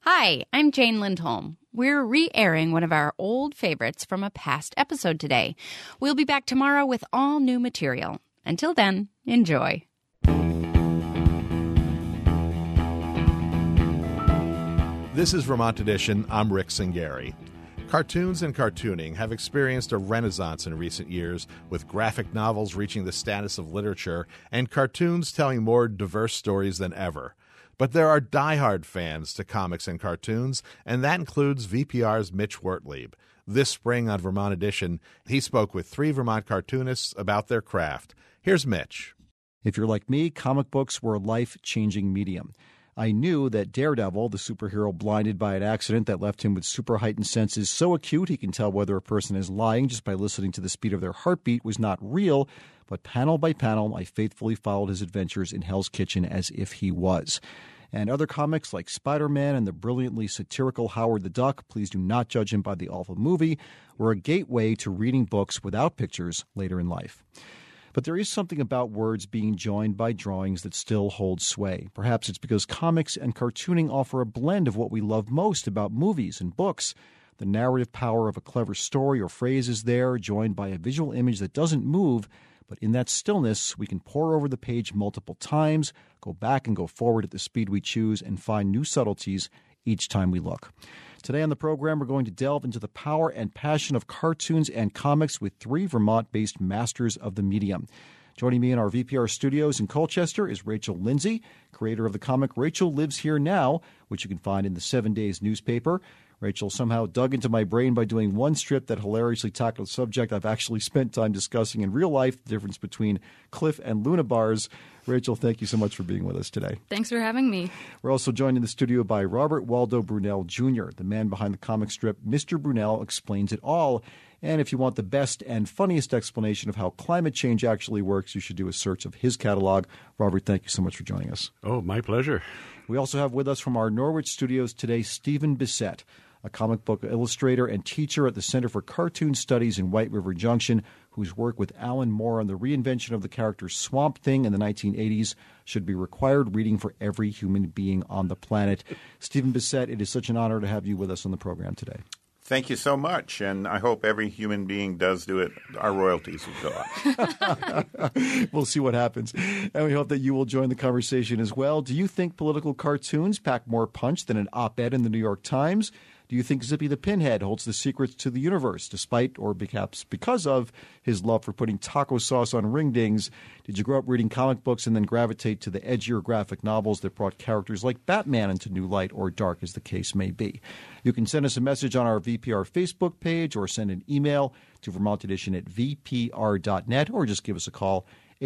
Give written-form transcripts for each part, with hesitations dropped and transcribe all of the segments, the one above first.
Hi, I'm Jane Lindholm. We're re-airing one of our old favorites from a past episode today. We'll be back tomorrow with all new material. Until then, enjoy. This is Vermont Edition. I'm Rick Singari. Cartoons and cartooning have experienced a renaissance in recent years, with graphic novels reaching the status of literature and cartoons telling more diverse stories than ever. But there are diehard fans to comics and cartoons, and that includes VPR's Mitch Wertlieb. This spring on Vermont Edition, he spoke with 3 Vermont cartoonists about their craft. Here's Mitch. If you're like me, comic books were a life-changing medium. I knew that Daredevil, the superhero blinded by an accident that left him with super heightened senses so acute he can tell whether a person is lying just by listening to the speed of their heartbeat, was not real, but panel by panel, I faithfully followed his adventures in Hell's Kitchen as if he was. And other comics like Spider-Man and the brilliantly satirical Howard the Duck, please do not judge him by the awful movie, were a gateway to reading books without pictures later in life. But there is something about words being joined by drawings that still holds sway. Perhaps it's because comics and cartooning offer a blend of what we love most about movies and books. The narrative power of a clever story or phrase is there, joined by a visual image that doesn't move, but in that stillness, we can pore over the page multiple times, go back and go forward at the speed we choose, and find new subtleties each time we look. Today on the program, we're going to delve into the power and passion of cartoons and comics with 3 Vermont-based masters of the medium. Joining me in our VPR studios in Colchester is Rachel Lindsay, creator of the comic Rachel Lives Here Now, which you can find in the 7 Days newspaper. Rachel somehow dug into my brain by doing one strip that hilariously tackled a subject I've actually spent time discussing in real life, the difference between Cliff and Luna bars. Rachel, thank you so much for being with us today. Thanks for having me. We're also joined in the studio by Robert Waldo Brunel Jr., the man behind the comic strip Mr. Brunel Explains It All. And if you want the best and funniest explanation of how climate change actually works, you should do a search of his catalog. Robert, thank you so much for joining us. Oh, my pleasure. We also have with us from our Norwich studios today Stephen Bissette, a comic book illustrator and teacher at the Center for Cartoon Studies in White River Junction, whose work with Alan Moore on the reinvention of the character Swamp Thing in the 1980s should be required reading for every human being on the planet. Stephen Bissette, it is such an honor to have you with us on the program today. Thank you so much, and I hope every human being does do it. Our royalties will go up. We'll see what happens. And we hope that you will join the conversation as well. Do you think political cartoons pack more punch than an op-ed in the New York Times? Do you think Zippy the Pinhead holds the secrets to the universe, despite or perhaps because of his love for putting taco sauce on ring-dings? Did you grow up reading comic books and then gravitate to the edgier graphic novels that brought characters like Batman into new light or dark, as the case may be? You can send us a message on our VPR Facebook page or send an email to vermontedition@vpr.net, or just give us a call,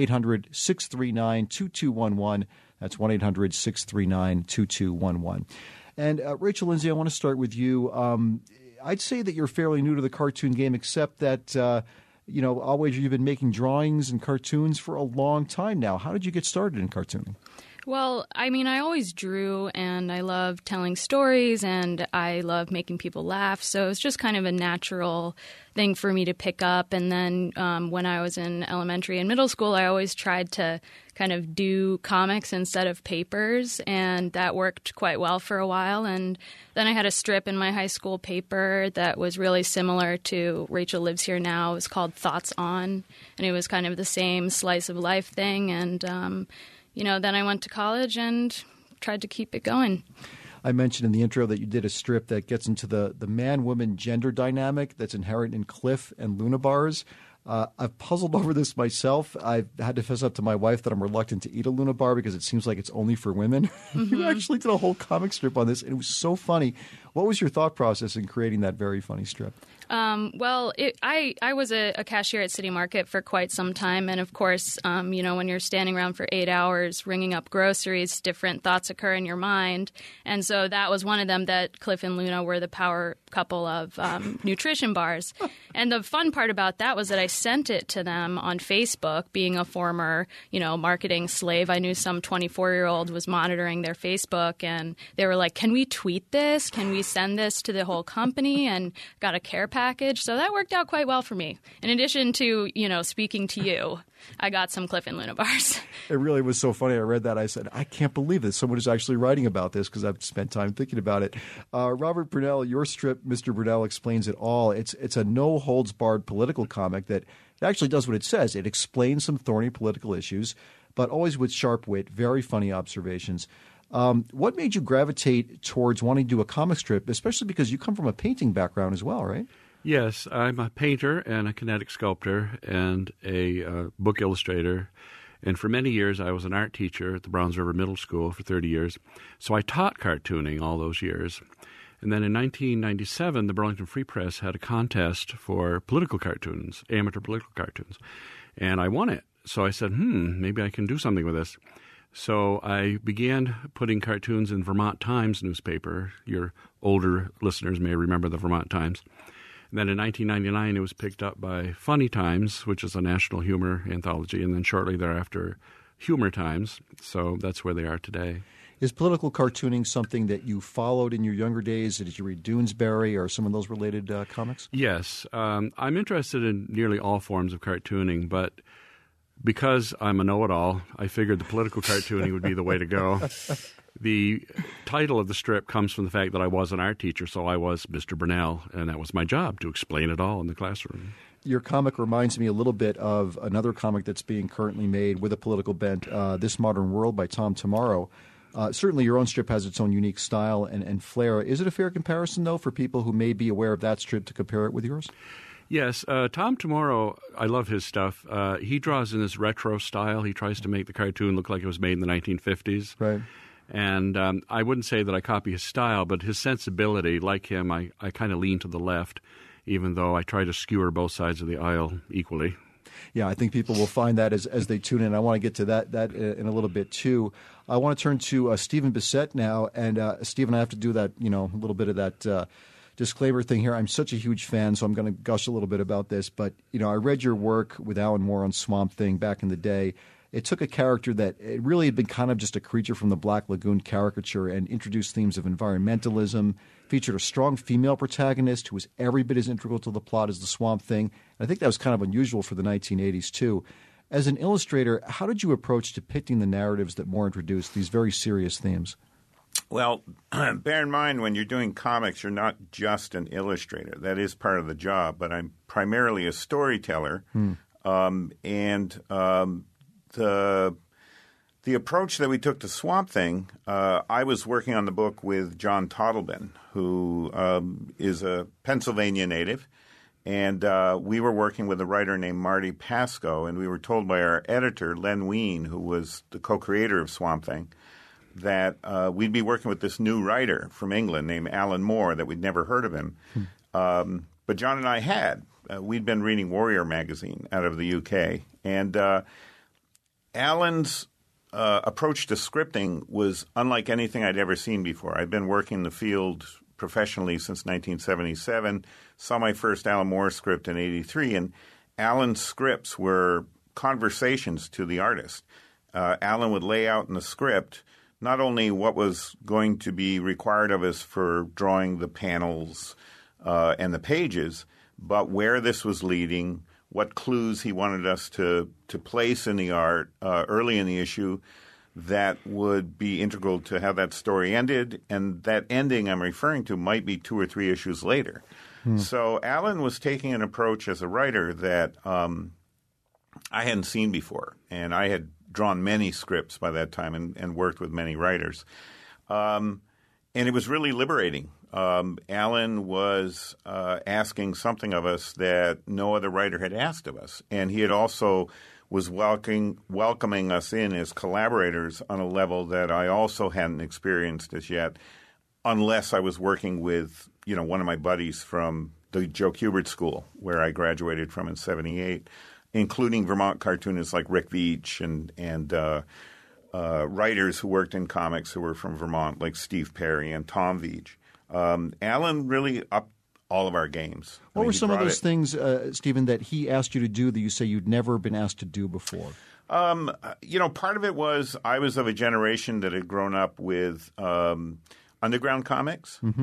800-639-2211. That's 1-800-639-2211. And Rachel Lindsay, I want to start with you. I'd say that you're fairly new to the cartoon game, except that, I'll wager you've been making drawings and cartoons for a long time now. How did you get started in cartooning? Well, I mean, I always drew, and I love telling stories, and I love making people laugh. So it's just kind of a natural thing for me to pick up. And then when I was in elementary and middle school, I always tried to kind of do comics instead of papers, and that worked quite well for a while. And then I had a strip in my high school paper that was really similar to Rachel Lives Here Now. It was called Thoughts On, and it was kind of the same slice of life thing. And then I went to college and tried to keep it going. I mentioned in the intro that you did a strip that gets into the man-woman gender dynamic that's inherent in Cliff and Luna bars. I've puzzled over this myself. I've had to fess up to my wife that I'm reluctant to eat a Luna bar because it seems like it's only for women. Mm-hmm. You actually did a whole comic strip on this, and it was so funny. What was your thought process in creating that very funny strip? I was a cashier at City Market for quite some time. And of course, when you're standing around for 8 hours ringing up groceries, different thoughts occur in your mind. And so that was one of them, that Cliff and Luna were the power couple of nutrition bars. And the fun part about that was that I sent it to them on Facebook, being a former, marketing slave. I knew some 24-year-old was monitoring their Facebook, and they were like, can we tweet this? Can we send this to the whole company? And got a care package package, so that worked out quite well for me. In addition to, speaking to you, I got some Cliff and Luna bars. It really was so funny. I read that. I said, I can't believe that someone is actually writing about this because I've spent time thinking about it. Robert Brunell, your strip, Mr. Brunell Explains It All. It's a no-holds-barred political comic that actually does what it says. It explains some thorny political issues, but always with sharp wit, very funny observations. What made you gravitate towards wanting to do a comic strip, especially because you come from a painting background as well, right? Yes, I'm a painter and a kinetic sculptor and a book illustrator. And for many years, I was an art teacher at the Browns River Middle School for 30 years. So I taught cartooning all those years. And then in 1997, the Burlington Free Press had a contest for political cartoons, amateur political cartoons. And I won it. So I said, maybe I can do something with this. So I began putting cartoons in Vermont Times newspaper. Your older listeners may remember the Vermont Times. And then in 1999, it was picked up by Funny Times, which is a national humor anthology, and then shortly thereafter, Humor Times. So that's where they are today. Is political cartooning something that you followed in your younger days? Did you read Doonesbury or some of those related comics? Yes. I'm interested in nearly all forms of cartooning, but because I'm a know-it-all, I figured the political cartooning would be the way to go. The title of the strip comes from the fact that I was an art teacher, so I was Mr. Brunell, and that was my job, to explain it all in the classroom. Your comic reminds me a little bit of another comic that's being currently made with a political bent, This Modern World by Tom Tomorrow. Certainly your own strip has its own unique style and flair. Is it a fair comparison, though, for people who may be aware of that strip to compare it with yours? Yes. Tom Tomorrow, I love his stuff. He draws in this retro style. He tries to make the cartoon look like it was made in the 1950s. Right. And I wouldn't say that I copy his style, but his sensibility, like him, I kind of lean to the left, even though I try to skewer both sides of the aisle equally. Yeah, I think people will find that as they tune in. I want to get to that in a little bit, too. I want to turn to Stephen Bissette now. And, Stephen, I have to do that, a little bit of that disclaimer thing here. I'm such a huge fan, so I'm going to gush a little bit about this. But, I read your work with Alan Moore on Swamp Thing back in the day. It took a character that it really had been kind of just a creature from the Black Lagoon caricature and introduced themes of environmentalism, featured a strong female protagonist who was every bit as integral to the plot as the Swamp Thing. And I think that was kind of unusual for the 1980s, too. As an illustrator, how did you approach depicting the narratives that Moore introduced, these very serious themes? Well, bear in mind, when you're doing comics, you're not just an illustrator. That is part of the job, but I'm primarily a storyteller. The approach that we took to Swamp Thing, I was working on the book with John Totleben, who is a Pennsylvania native, and we were working with a writer named Marty Pasco, and we were told by our editor, Len Wein, who was the co-creator of Swamp Thing, that we'd be working with this new writer from England named Alan Moore, that we'd never heard of him. But John and I had. We'd been reading Warrior magazine out of the UK, and Alan's approach to scripting was unlike anything I'd ever seen before. I'd been working in the field professionally since 1977, saw my first Alan Moore script in 1983, and Alan's scripts were conversations to the artist. Alan would lay out in the script not only what was going to be required of us for drawing the panels and the pages, but where this was leading, what clues he wanted us to place in the art early in the issue that would be integral to how that story ended. And that ending I'm referring to might be 2 or 3 issues later. So Alan was taking an approach as a writer that I hadn't seen before. And I had drawn many scripts by that time and worked with many writers. And it was really liberating. Alan was asking something of us that no other writer had asked of us. And he had also was welcoming us in as collaborators on a level that I also hadn't experienced as yet, unless I was working with, one of my buddies from the Joe Kubert School, where I graduated from in 1978, including Vermont cartoonists like Rick Veitch and writers who worked in comics who were from Vermont, like Steve Perry and Tom Veitch. Alan really upped all of our games. What were some of those things, Stephen, that he asked you to do that you say you'd never been asked to do before? Part of it was I was of a generation that had grown up with underground comics.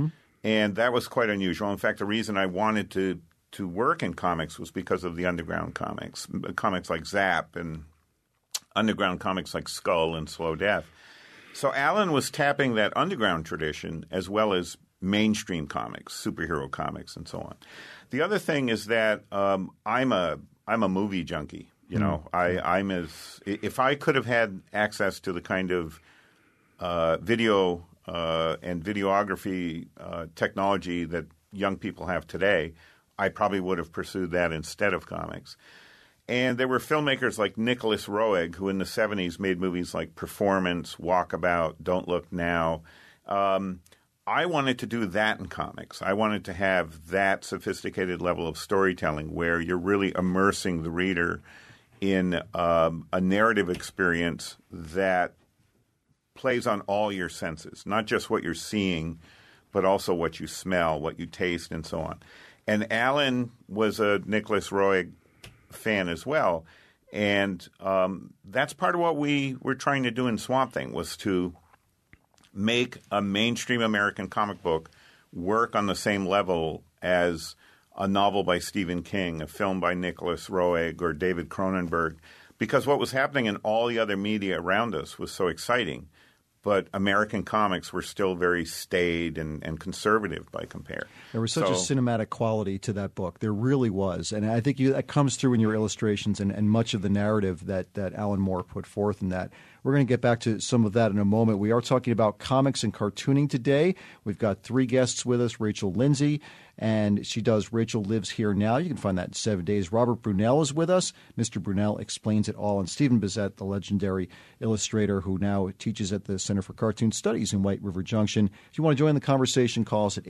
And that was quite unusual. In fact, the reason I wanted to work in comics was because of the underground comics like Zap and underground comics like Skull and Slow Death. So Alan was tapping that underground tradition as well as mainstream comics, superhero comics, and so on. The other thing is that I'm a movie junkie. You know, if I could have had access to the kind of video and videography technology that young people have today, I probably would have pursued that instead of comics. And there were filmmakers like Nicholas Roeg, who in the 70s made movies like Performance, Walkabout, Don't Look Now. I wanted to do that in comics. I wanted to have that sophisticated level of storytelling where you're really immersing the reader in a narrative experience that plays on all your senses, not just what you're seeing, but also what you smell, what you taste, and so on. And Alan was a Nicholas Roeg fan as well. And that's part of what we were trying to do in Swamp Thing, was to make a mainstream American comic book work on the same level as a novel by Stephen King, a film by Nicholas Roeg or David Cronenberg, because what was happening in all the other media around us was so exciting. But American comics were still very staid and conservative by compare. There was such a cinematic quality to that book. There really was. And I think that comes through in your illustrations and much of the narrative that Alan Moore put forth in that. We're going to get back to some of that in a moment. We are talking about comics and cartooning today. We've got 3 guests with us. Rachel Lindsay, and she does Rachel Lives Here Now. You can find that in 7 days. Robert Brunel is with us. Mr. Brunel explains it all. And Stephen Bissette, the legendary illustrator who now teaches at the Center for Cartoon Studies in White River Junction. If you want to join the conversation, call us at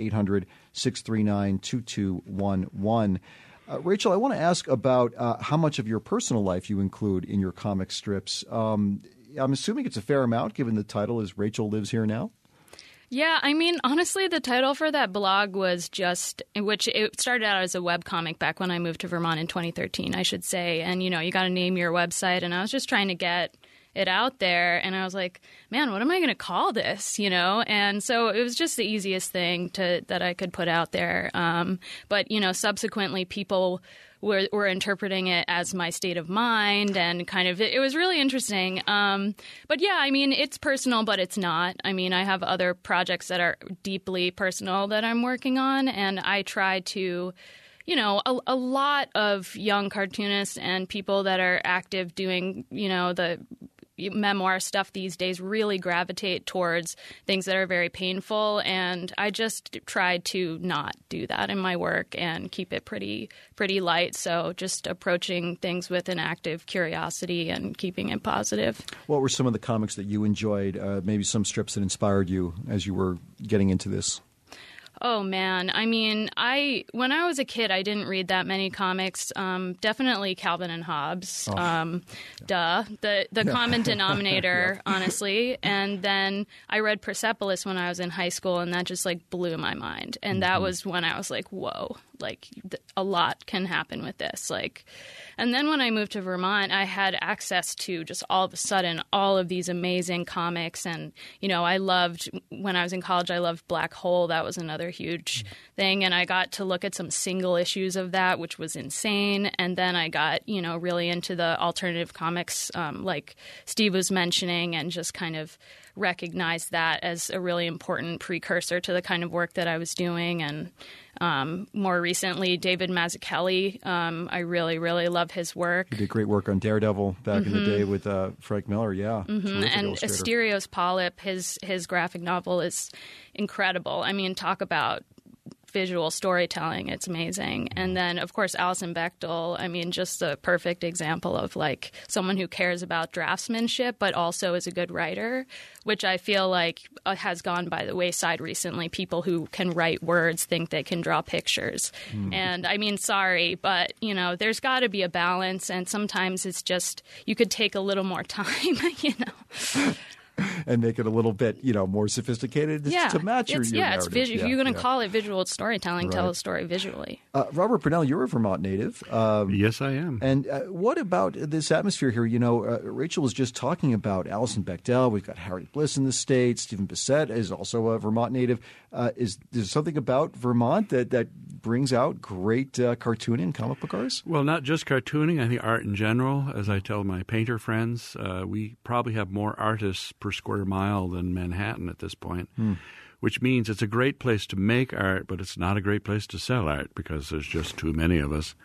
800-639-2211. Rachel, I want to ask about how much of your personal life you include in your comic strips. I'm assuming it's a fair amount, given the title is Rachel Lives Here Now? Yeah, I mean, honestly, the title for that blog was just, which it started out as a webcomic back when I moved to Vermont in 2013, I should say. And, you know, you got to name your website. And I was just trying to get it out there. And I was like, man, what am I going to call this? You know? And so it was just the easiest thing that I could put out there. But, you know, subsequently people were interpreting it as my state of mind, and kind of it was really interesting. But yeah, I mean, it's personal, but it's not. I mean, I have other projects that are deeply personal that I'm working on, and I try to, you know, a lot of young cartoonists and people that are active doing, you know, the memoir stuff these days really gravitate towards things that are very painful, and I just tried to not do that in my work and keep it pretty light. So just approaching things with an active curiosity and keeping it positive. What were some of the comics that you enjoyed, maybe some strips that inspired you as you were getting into this? Oh, man. I mean, when I was a kid, I didn't read that many comics. Definitely Calvin and Hobbes. Duh. The common denominator, honestly. And then I read Persepolis when I was in high school, and that just, like, blew my mind. And that was when I was like, whoa, like, a lot can happen with this. Like, and then when I moved to Vermont, I had access to just all of a sudden all of these amazing comics. And, you know, when I was in college, I loved Black Hole. That was another huge thing. And I got to look at some single issues of that, which was insane. And then I got, you know, really into the alternative comics, like Steve was mentioning, and just kind of recognized that as a really important precursor to the kind of work that I was doing. And more recently, David Mazzucchelli, I really, really love his work. He did great work on Daredevil back in the day with Frank Miller, yeah. And Asterios Polyp, his graphic novel is incredible. I mean, talk about visual storytelling. It's amazing. And then, of course, Alison Bechdel, I mean, just a perfect example of, like, someone who cares about draftsmanship but also is a good writer, which I feel like has gone by the wayside recently. People who can write words think they can draw pictures. And, I mean, sorry, but, you know, there's got to be a balance, and sometimes it's just you could take a little more time, you know. and make it a little bit, more sophisticated to match your narrative. If you're going to call it visual storytelling, tell a story visually. Robert Purnell, you're a Vermont native. Yes, I am. And what about this atmosphere here? Rachel was just talking about Alison Bechdel. We've got Harriet Bliss in the state. Stephen Bissett is also a Vermont native. Is there something about Vermont that brings out great cartooning and comic book artists? Well, not just cartooning. I think art in general. As I tell my painter friends, we probably have more artists per square mile than Manhattan at this point, which means it's a great place to make art, but it's not a great place to sell art because there's just too many of us.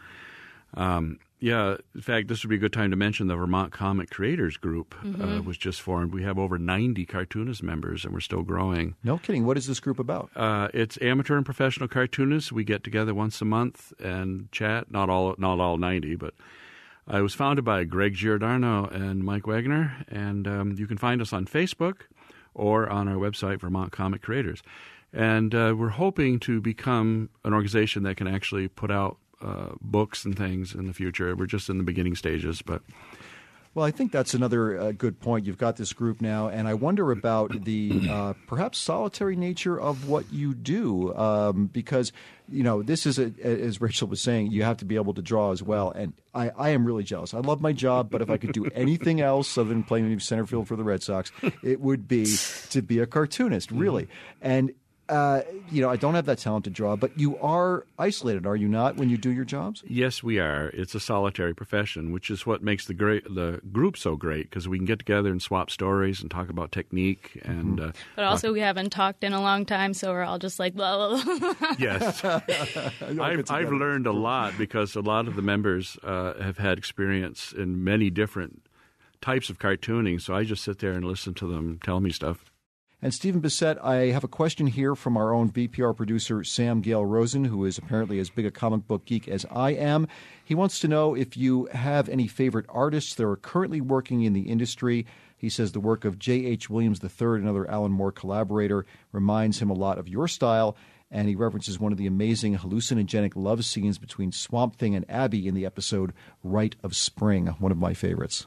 In fact, this would be a good time to mention the Vermont Comic Creators Group was just formed. We have over 90 cartoonist members, and we're still growing. No kidding. What is this group about? It's amateur and professional cartoonists. We get together once a month and chat. Not all 90, but it was founded by Greg Giordano and Mike Wagner, and you can find us on Facebook or on our website, Vermont Comic Creators. And we're hoping to become an organization that can actually put out books and things in the future. We're just in the beginning stages, but... Well, I think that's another good point. You've got this group now, and I wonder about the perhaps solitary nature of what you do because, this is, as Rachel was saying, you have to be able to draw as well, and I am really jealous. I love my job, but if I could do anything else other than playing center field for the Red Sox, it would be to be a cartoonist, really. And I don't have that talent to draw, but you are isolated, are you not, when you do your jobs? Yes, we are. It's a solitary profession, which is what makes the group so great, because we can get together and swap stories and talk about technique. And but also we haven't talked in a long time, so we're all just like, blah, blah, blah. Yes. I've learned a lot because a lot of the members have had experience in many different types of cartooning, so I just sit there and listen to them tell me stuff. And Stephen Bissett, I have a question here from our own VPR producer, Sam Gale Rosen, who is apparently as big a comic book geek as I am. He wants to know if you have any favorite artists that are currently working in the industry. He says the work of J.H. Williams III, another Alan Moore collaborator, reminds him a lot of your style. And he references one of the amazing hallucinogenic love scenes between Swamp Thing and Abby in the episode Rite of Spring, one of my favorites.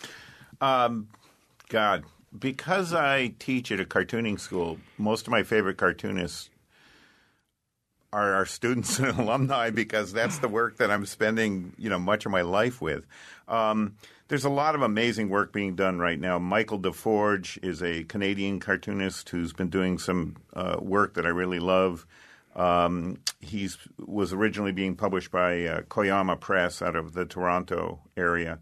Because I teach at a cartooning school, most of my favorite cartoonists are our students and alumni because that's the work that I'm spending, much of my life with. There's a lot of amazing work being done right now. Michael DeForge is a Canadian cartoonist who's been doing some work that I really love. He was originally being published by Koyama Press out of the Toronto area.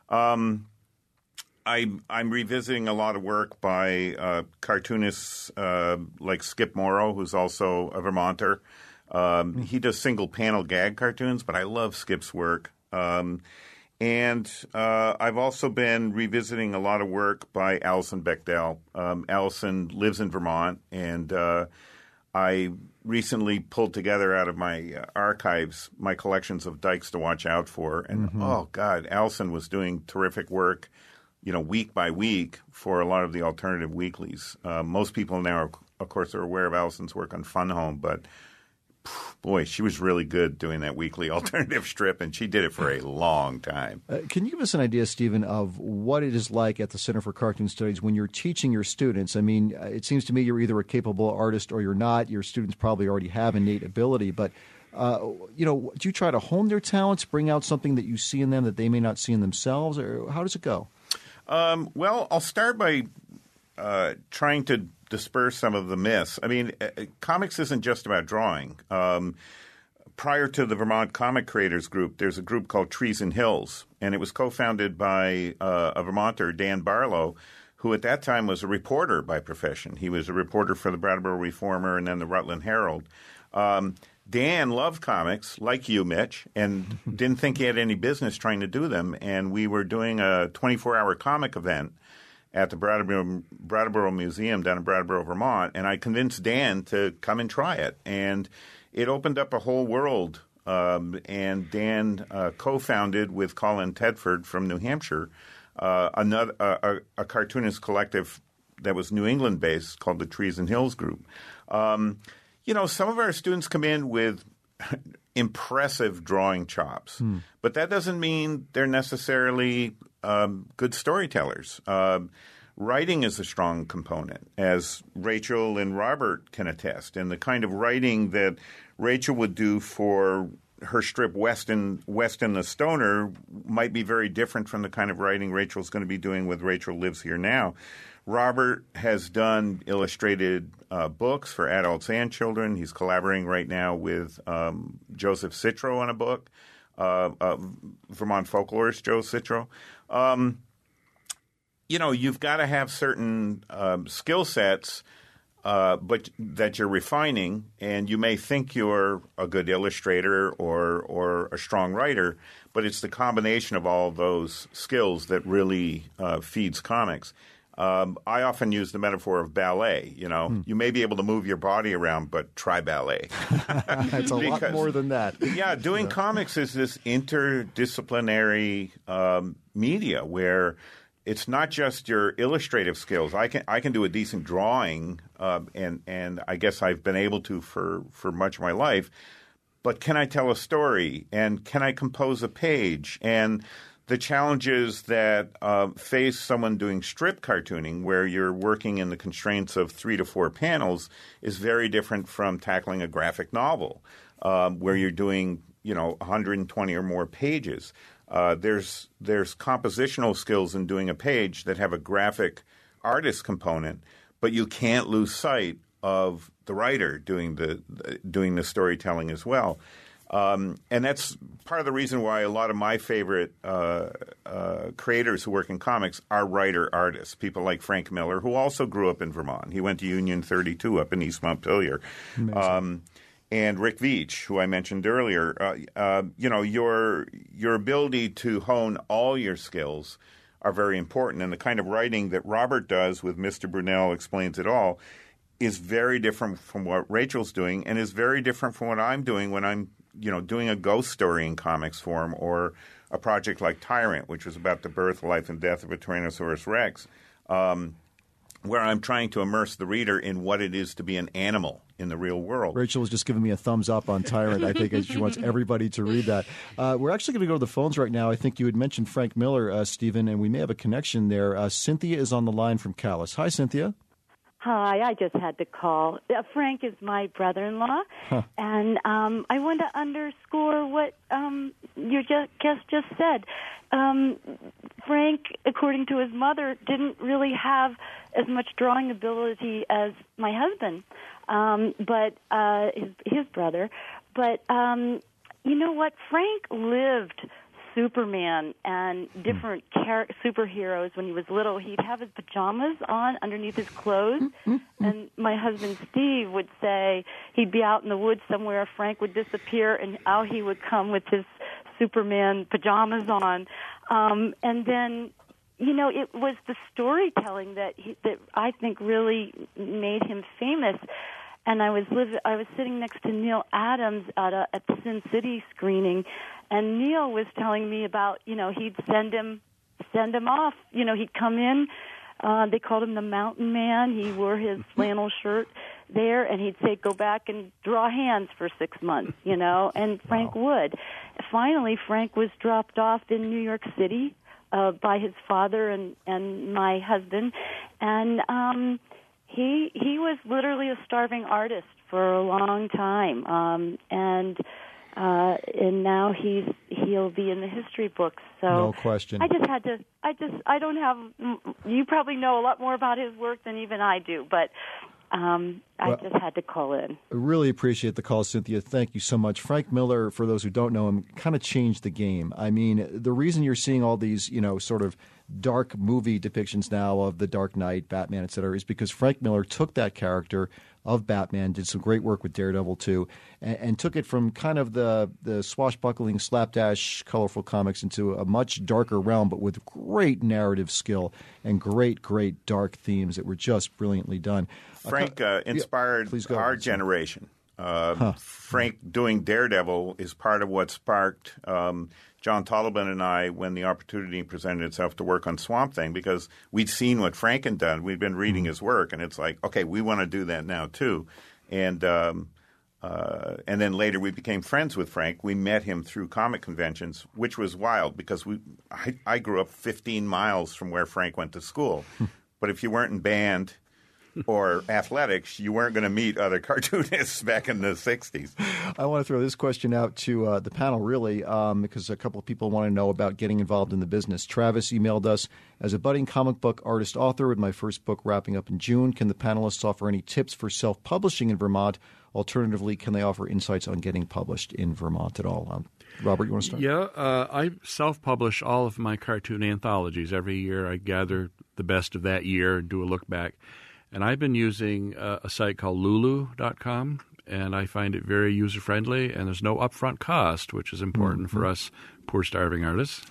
I'm revisiting a lot of work by cartoonists like Skip Morrow, who's also a Vermonter. He does single-panel gag cartoons, but I love Skip's work. And I've also been revisiting a lot of work by Alison Bechdel. Alison lives in Vermont, and I recently pulled together out of my archives my collections of Dykes to Watch Out For. And, oh, God, Alison was doing terrific work week by week for a lot of the alternative weeklies. Most people now, of course, are aware of Alison's work on Fun Home, but boy, she was really good doing that weekly alternative strip, and she did it for a long time. Can you give us an idea, Stephen, of what it is like at the Center for Cartoon Studies when you're teaching your students? I mean, it seems to me you're either a capable artist or you're not. Your students probably already have innate ability, but do you try to hone their talents, bring out something that you see in them that they may not see in themselves, or how does it go? Well, I'll start by trying to disperse some of the myths. I mean, comics isn't just about drawing. Prior to the Vermont Comic Creators Group, there's a group called Trees and Hills, and it was co-founded by a Vermonter, Dan Barlow, who at that time was a reporter by profession. He was a reporter for the Brattleboro Reformer and then the Rutland Herald. Dan loved comics, like you, Mitch, and didn't think he had any business trying to do them. And we were doing a 24-hour comic event at the Brattleboro Museum down in Brattleboro, Vermont, and I convinced Dan to come and try it. And it opened up a whole world. And Dan co-founded with Colin Tedford from New Hampshire a cartoonist collective that was New England-based called the Trees and Hills Group. Some of our students come in with impressive drawing chops, but that doesn't mean they're necessarily good storytellers. writing is a strong component, as Rachel and Robert can attest. And the kind of writing that Rachel would do for her strip West in the Stoner might be very different from the kind of writing Rachel's going to be doing with Rachel Lives Here Now. Robert has done illustrated books for adults and children. He's collaborating right now with Joseph Citro on a book, Vermont folklorist Joe Citro. You've got to have certain skill sets but that you're refining, and you may think you're a good illustrator or a strong writer, but it's the combination of all those skills that really feeds comics. I often use the metaphor of ballet. You may be able to move your body around, but try ballet. It's a lot more than that. Yeah, doing comics is this interdisciplinary media where it's not just your illustrative skills. I can do a decent drawing, and I guess I've been able to for much of my life. But can I tell a story? And can I compose a page? And the challenges that face someone doing strip cartooning, where you're working in the constraints of 3 to 4 panels, is very different from tackling a graphic novel, where you're doing 120 or more pages. There's compositional skills in doing a page that have a graphic artist component, but you can't lose sight of the writer doing the storytelling as well. And that's part of the reason why a lot of my favorite creators who work in comics are writer-artists, people like Frank Miller, who also grew up in Vermont. He went to Union 32 up in East Montpelier. And Rick Veitch, who I mentioned earlier. Your ability to hone all your skills are very important. And the kind of writing that Robert does with Mr. Brunell Explains It All is very different from what Rachel's doing, and is very different from what I'm doing when I'm doing a ghost story in comics form, or a project like Tyrant, which was about the birth, life, and death of a Tyrannosaurus Rex, where I'm trying to immerse the reader in what it is to be an animal in the real world. Rachel was just giving me a thumbs up on Tyrant. I think she wants everybody to read that. We're actually going to go to the phones right now. I think you had mentioned Frank Miller, Stephen, and we may have a connection there. Cynthia is on the line from Calais. Hi, Cynthia. Hi, I just had to call. Frank is my brother-in-law, and I want to underscore what your guest just said. Frank, according to his mother, didn't really have as much drawing ability as my husband, but his brother. But you know what? Frank lived Superman and different superheroes when he was little. He'd have his pajamas on underneath his clothes, and my husband Steve would say he'd be out in the woods somewhere, Frank would disappear, and out he would come with his Superman pajamas on. And then, it was the storytelling that I think really made him famous. And I was sitting next to Neil Adams at the Sin City screening, and Neil was telling me about, he'd send him off. He'd come in. They called him the Mountain Man. He wore his flannel shirt there, and he'd say, go back and draw hands for 6 months, and Frank would. Finally, Frank was dropped off in New York City by his father and my husband, and he was literally a starving artist for a long time, and now he'll be in the history books. So no question. I don't have. You probably know a lot more about his work than even I do, but I just had to call in. I really appreciate the call, Cynthia. Thank you so much. Frank Miller, for those who don't know him, kind of changed the game. I mean, the reason you're seeing all these, sort of dark movie depictions now of the Dark Knight, Batman, et cetera, is because Frank Miller took that character of Batman, did some great work with Daredevil too, and took it from kind of the swashbuckling, slapdash, colorful comics into a much darker realm, but with great narrative skill and great, great dark themes that were just brilliantly done. Frank inspired our generation. Frank doing Daredevil is part of what sparked John Tolobin and I when the opportunity presented itself to work on Swamp Thing, because we'd seen what Frank had done. We'd been reading his work, and it's like, okay, we want to do that now too. And then later we became friends with Frank. We met him through comic conventions, which was wild because I grew up 15 miles from where Frank went to school. But if you weren't in band or athletics, you weren't going to meet other cartoonists back in the 60s. I want to throw this question out to the panel, really, because a couple of people want to know about getting involved in the business. Travis emailed us, as a budding comic book artist author with my first book wrapping up in June, can the panelists offer any tips for self-publishing in Vermont? Alternatively, can they offer insights on getting published in Vermont at all? Robert, you want to start? Yeah, I self-publish all of my cartoon anthologies. Every year I gather the best of that year and do a look back. And I've been using a site called Lulu.com, and I find it very user-friendly, and there's no upfront cost, which is important for us poor starving artists.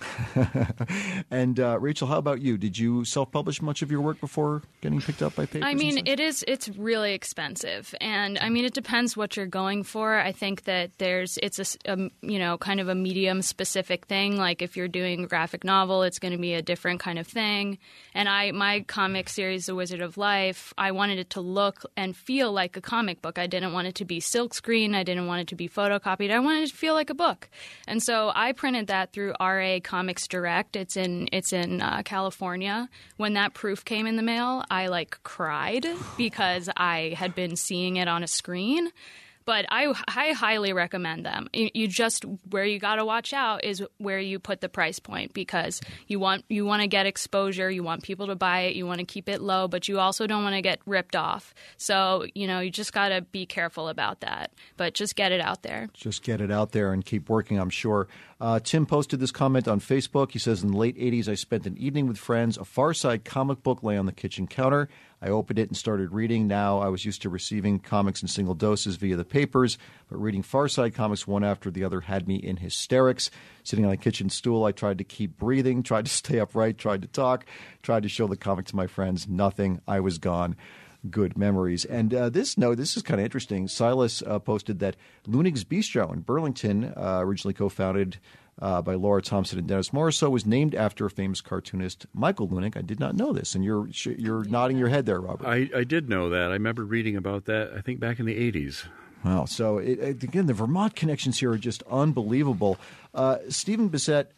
And Rachel, how about you? Did you self-publish much of your work before getting picked up by papers? I mean, it's really expensive, and I mean, it depends what you're going for. I think that it's a kind of a medium specific thing. Like if you're doing a graphic novel, it's going to be a different kind of thing. And my comic series, The Wizard of Life, I wanted it to look and feel like a comic book. I didn't want it to be silkscreen. I didn't want it to be photocopied. I wanted it to feel like a book. And so I printed that through RA Comics Direct. It's in California. When that proof came in the mail, I cried because I had been seeing it on a screen. But I highly recommend them. You just where you got to watch out is where you put the price point, because you want to get exposure. You want people to buy it. You want to keep it low, but you also don't want to get ripped off. So you just got to be careful about that. But just get it out there. Just get it out there and keep working, I'm sure. Tim posted this comment on Facebook. He says, in the late 80s, I spent an evening with friends. A Far Side comic book lay on the kitchen counter. I opened it and started reading. Now I was used to receiving comics in single doses via the papers, but reading Far Side comics one after the other had me in hysterics. Sitting on a kitchen stool, I tried to keep breathing, tried to stay upright, tried to talk, tried to show the comic to my friends. Nothing. I was gone. Good memories. And this is kind of interesting. Silas posted that Lunig's Bistro in Burlington, originally co-founded by Laura Thompson and Dennis Morisseau, was named after a famous cartoonist, Michael Lunig. I did not know this, and you're nodding your head there, Robert. I did know that. I remember reading about that, I think, back in the 80s. Wow. So, again, the Vermont connections here are just unbelievable. Stephen Bissett,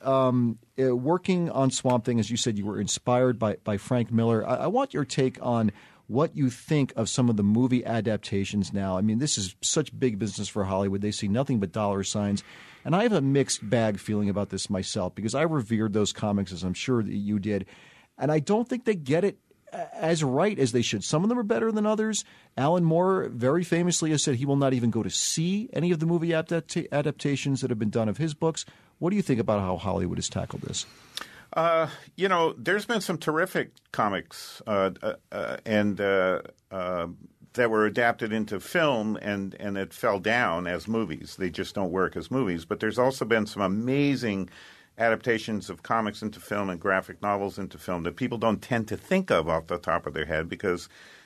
working on Swamp Thing, as you said, you were inspired by Frank Miller. I want your take on what you think of some of the movie adaptations now. I mean, this is such big business for Hollywood. They see nothing but dollar signs. And I have a mixed bag feeling about this myself, because I revered those comics, as I'm sure that you did. And I don't think they get it as right as they should. Some of them are better than others. Alan Moore very famously has said he will not even go to see any of the movie adaptations that have been done of his books. What do you think about how Hollywood has tackled this? There's been some terrific comics that were adapted into film and it fell down as movies. They just don't work as movies. But there's also been some amazing adaptations of comics into film and graphic novels into film that people don't tend to think of off the top of their head, because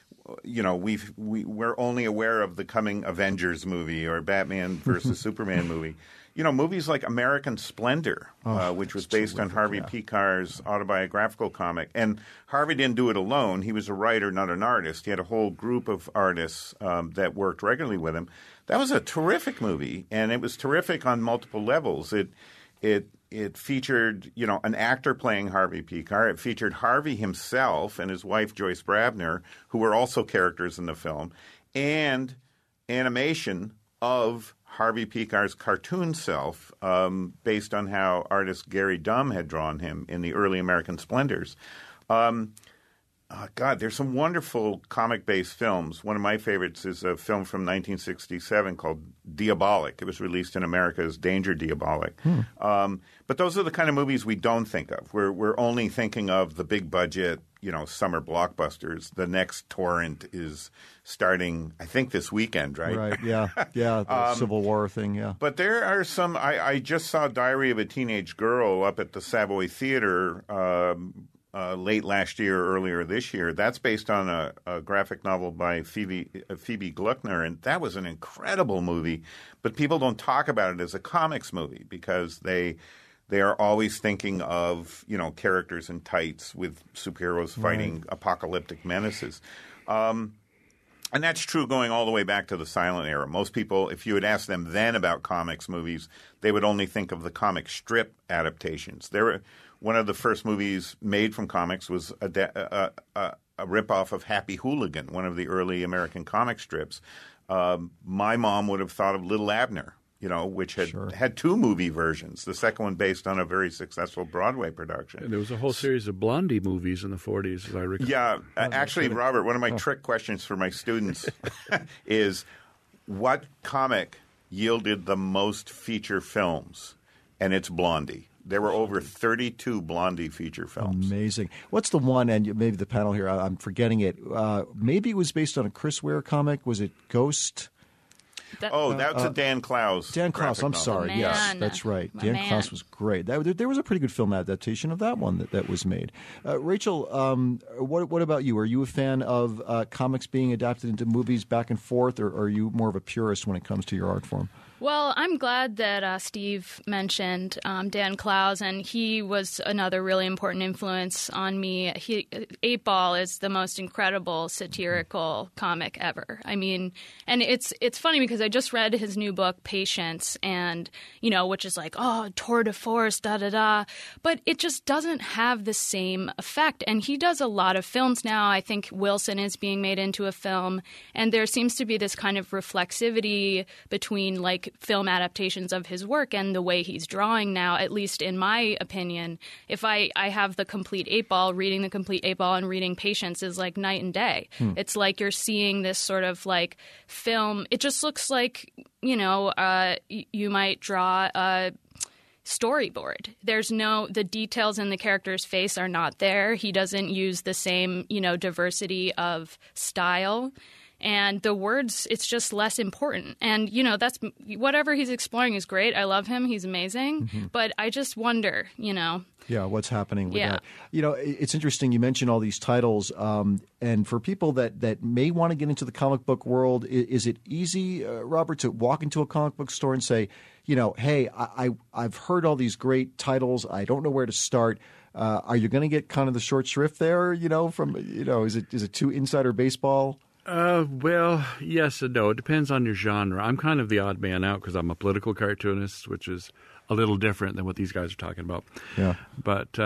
we're only aware of the coming Avengers movie or Batman versus Superman movie. Movies like American Splendor, which was based on Harvey Picar's autobiographical comic. And Harvey didn't do it alone. He was a writer, not an artist. He had a whole group of artists that worked regularly with him. That was a terrific movie, and it was terrific on multiple levels. It featured, an actor playing Harvey Picar. It featured Harvey himself and his wife, Joyce Brabner, who were also characters in the film, and animation of Harvey Picar's cartoon self, based on how artist Gary Dumm had drawn him in the early American Splendors. There's some wonderful comic-based films. One of my favorites is a film from 1967 called Diabolic. It was released in America as Danger Diabolic. But those are the kind of movies we don't think of. We're only thinking of the big budget, summer blockbusters. The next Torrent is starting, I think, this weekend, right? Right, yeah. Yeah, the Civil War thing, yeah. But there are some – I just saw Diary of a Teenage Girl up at the Savoy Theater late last year, earlier this year. That's based on a graphic novel by Phoebe Gluckner, and that was an incredible movie. But people don't talk about it as a comics movie because they are always thinking of, characters in tights with superheroes fighting apocalyptic menaces. And that's true going all the way back to the silent era. Most people, if you had asked them then about comics movies, they would only think of the comic strip adaptations. One of the first movies made from comics was a ripoff of Happy Hooligan, one of the early American comic strips. My mom would have thought of Little Abner, which had 2 movie versions, the second one based on a very successful Broadway production. And there was a whole series of Blondie movies in the 40s, as I recall. Yeah. Actually, Robert, one of my trick questions for my students is what comic yielded the most feature films? And it's Blondie. There were over 32 Blondie feature films. Amazing. What's the one, and maybe the panel here, I'm forgetting it. Maybe it was based on a Chris Ware comic. Was it Ghost? That's a Dan Clowes. Dan Clowes, I'm sorry. Yes, that's right. Dan Clowes was great. There was a pretty good film adaptation of that one that was made. Rachel, what about you? Are you a fan of comics being adapted into movies back and forth, or are you more of a purist when it comes to your art form? Well, I'm glad that Steve mentioned Dan Clowes, and he was another really important influence on me. 8 Ball is the most incredible satirical comic ever. I mean, and it's funny because I just read his new book, Patience, and which is like, tour de force, da-da-da. But it just doesn't have the same effect. And he does a lot of films now. I think Wilson is being made into a film, and there seems to be this kind of reflexivity between film adaptations of his work and the way he's drawing now, at least in my opinion. If I have the complete 8 Ball, reading the complete 8 Ball and reading Patience is like night and day. It's like you're seeing this sort of film. It just looks like, you might draw a storyboard. The details in the character's face are not there. He doesn't use the same, diversity of style. And the words, it's just less important. And, that's whatever he's exploring is great. I love him. He's amazing. But I just wonder, Yeah, what's happening with that? It's interesting. You mentioned all these titles. And for people that may want to get into the comic book world, is it easy, Robert, to walk into a comic book store and say, hey, I've heard all these great titles. I don't know where to start. Are you going to get kind of the short shrift there, is it too insider baseball? Well, yes and no. It depends on your genre. I'm kind of the odd man out because I'm a political cartoonist, which is a little different than what these guys are talking about. Yeah. But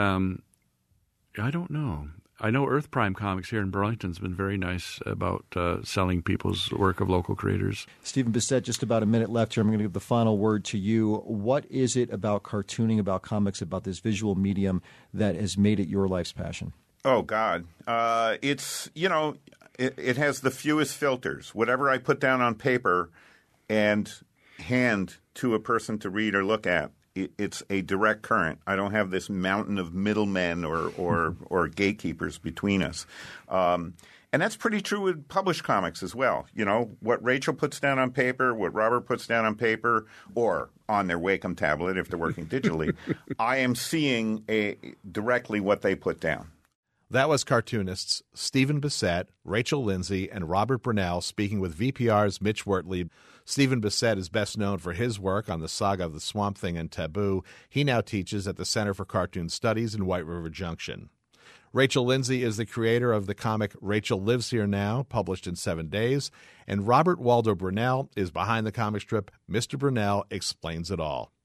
I don't know. I know Earth Prime Comics here in Burlington has been very nice about selling people's work of local creators. Stephen Bissette, just about a minute left here. I'm going to give the final word to you. What is it about cartooning, about comics, about this visual medium that has made it your life's passion? Oh, God. It's, it has the fewest filters. Whatever I put down on paper and hand to a person to read or look at, it's a direct current. I don't have this mountain of middlemen or gatekeepers between us. And that's pretty true with published comics as well. What Rachel puts down on paper, what Robert puts down on paper, or on their Wacom tablet if they're working digitally, I am seeing directly what they put down. That was cartoonists Stephen Bissette, Rachel Lindsay, and Robert Brunell speaking with VPR's Mitch Wortley. Stephen Bissette is best known for his work on the saga of the Swamp Thing and Taboo. He now teaches at the Center for Cartoon Studies in White River Junction. Rachel Lindsay is the creator of the comic Rachel Lives Here Now, published in 7 days. And Robert Waldo Brunell is behind the comic strip Mr. Brunell Explains It All.